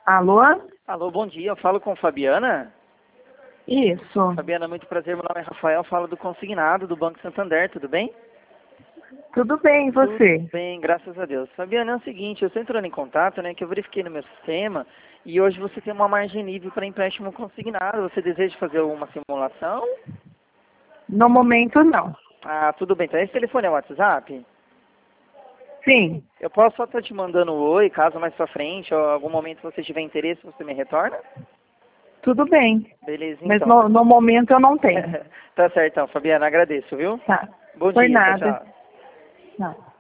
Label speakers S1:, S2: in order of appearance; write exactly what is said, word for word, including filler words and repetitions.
S1: Alô?
S2: Alô, bom dia. Eu falo com Fabiana.
S1: Isso.
S2: Fabiana, muito prazer. Meu nome é Rafael. Eu falo do Consignado do Banco Santander. Tudo bem?
S1: Tudo bem, e você?
S2: Tudo bem, graças a Deus. Fabiana, é o seguinte, eu estou entrando em contato, né, que eu verifiquei no meu sistema e hoje você tem uma margem livre para empréstimo consignado. Você deseja fazer uma simulação?
S1: No momento, não.
S2: Ah, tudo bem. Então, esse telefone é o WhatsApp?
S1: Sim,
S2: Eu posso só estar te mandando um oi, caso mais pra frente, ou algum momento você tiver interesse, você me retorna?
S1: tudo bem.
S2: Beleza,
S1: Mas
S2: então.
S1: no, no momento eu não tenho.
S2: Tá certo, então, Fabiana, agradeço, viu?
S1: Tá.
S2: Bom
S1: Por
S2: dia, tchau,
S1: nada.
S2: tchau.
S1: Não.